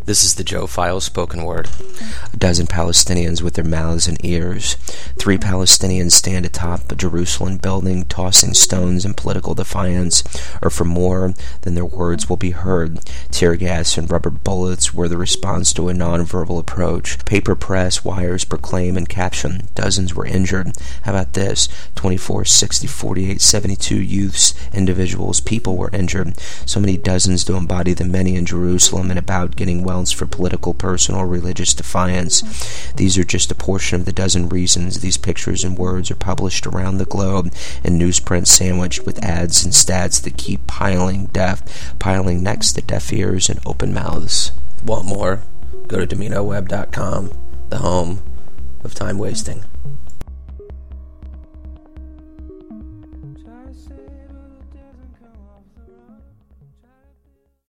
This is the Joe Files spoken word. A dozen Palestinians with their mouths and ears. 3 Palestinians stand atop a Jerusalem building, tossing stones in political defiance, or for more than their words will be heard. Tear gas and rubber bullets were the response to a non-verbal approach. Paper press, wires proclaim and caption. Dozens were injured. How about this? 24, 60, 48, 72 youths, individuals, people were injured. So many dozens to embody the many in Jerusalem and about getting welds for political, personal, religious defiance. These are just a portion of the dozen reasons these pictures and words are published around the globe in newsprint sandwiched with ads and stats that keep piling next to deaf ears and open mouths. Want more? Go to DominoWeb.com, the home of time wasting.